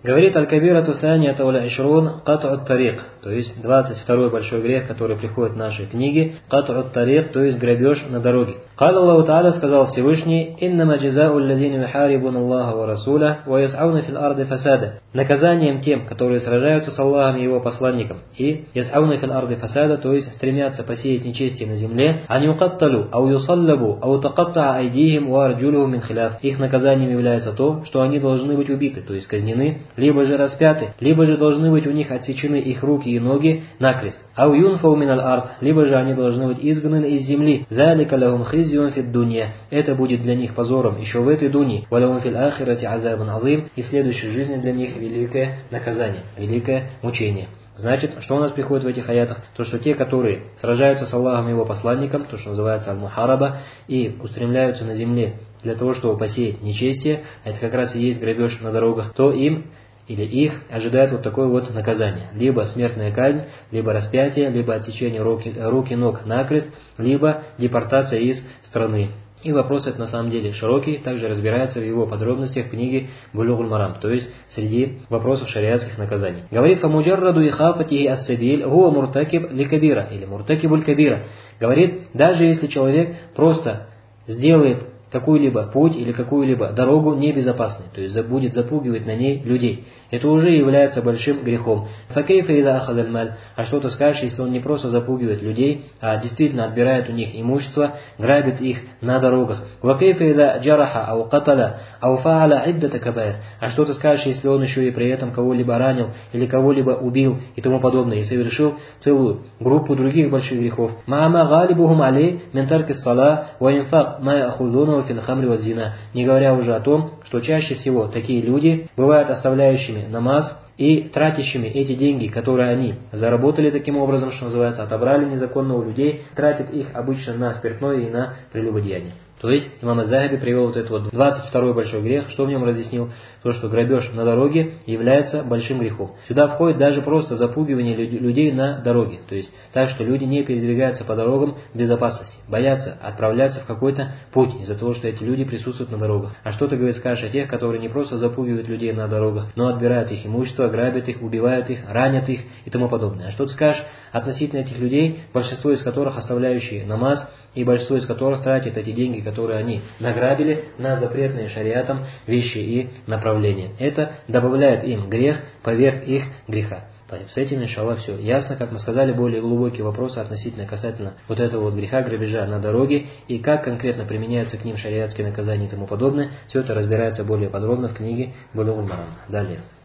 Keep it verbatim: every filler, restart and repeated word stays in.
Говорит аль-кабирату санията валь ишрун кат'у тарик, то есть двадцать второй большой грех, который приходит в нашей книге, кат'у тарик, то есть грабеж на дороге. Кал Аллаху Та'аля, сказал Всевышний, иннама джазау аллазина юхарибуна Аллаха ва расуля ва яс'ауна фил арды фасада. Наказанием тем, которые сражаются с Аллахом и его посланником, и яс'ауна фил арды фасада, то есть стремятся посеять нечестие на земле, ан юкатталу, ау юсаллабу, ау тaqatta'a айдихим ва арджулухум мин хиляф. Их наказанием является то, что они должны быть убиты, то есть казнены, либо же распяты, либо же должны быть у них отсечены их руки и ноги накрест. Ау юнфау мин аль-ард, либо же они должны быть изгнаны из земли. Залика лахум хизюн фид дунья. Это будет для них позором еще в этой дуньи. Ва лахум фил ахирати азабун азим. И в следующей жизни для них великое наказание, великое мучение. Значит, что у нас приходит в этих аятах? То, что те, которые сражаются с Аллахом и его посланником, то, что называется аль-мухараба, и устремляются на земле для того, чтобы посеять нечестие, это как раз и есть грабеж на дорогах, то им или их ожидает вот такое вот наказание. Либо смертная казнь, либо распятие, либо отсечение руки, рук и ног накрест, либо депортация из страны. И вопрос этот на самом деле широкий, также разбирается в его подробностях в книге Булюгуль Марам, то есть среди вопросов шариатских наказаний. Говорит, фамуджарраду и хафатихи ас-сабиль хуа муртакиб ли кабира, или муртакибуль кабира. Говорит, даже если человек просто сделает какой-либо путь или какую-либо дорогу небезопасной, то есть будет запугивать на ней людей, это уже является большим грехом. Факейфа ида ахадаль маль. А что ты скажешь, если он не просто запугивает людей, а действительно отбирает у них имущество, грабит их на дорогах? Вакейфа ида джараха ау каталя ау фааля иддата кабаир. А что ты скажешь, если он еще и при этом кого-либо ранил или кого-либо убил и тому подобное, и совершил целую группу других больших грехов? Маама галибухум алей мин тарки ссала ва инфак ма яхудуна фил хамри ва зина. Не говоря уже о том, что чаще всего такие люди бывают оставляющими намаз и тратящими эти деньги, которые они заработали таким образом, что называется, отобрали незаконно у людей, тратят их обычно на спиртное и на прелюбодеяние. То есть имам аз-Захаби привел вот этот вот двадцать второй большой грех, что в нем разъяснил? То, что грабеж на дороге является большим грехом. Сюда входит даже просто запугивание людей на дороге. То есть так, что люди не передвигаются по дорогам в безопасности, боятся отправляться в какой-то путь из-за того, что эти люди присутствуют на дорогах. А что ты, говорит, скажешь о тех, которые не просто запугивают людей на дорогах, но отбирают их имущество, грабят их, убивают их, ранят их и тому подобное. А что ты скажешь относительно этих людей, большинство из которых оставляющие намаз, и большинство из которых тратят эти деньги, которые они награбили, на запретные шариатом вещи и направления. Это добавляет им грех поверх их греха. С этим, иншаллах, все ясно. Как мы сказали, более глубокие вопросы относительно касательно вот этого вот греха, грабежа на дороге, и как конкретно применяются к ним шариатские наказания и тому подобное, все это разбирается более подробно в книге Булюгуль Марам. Далее.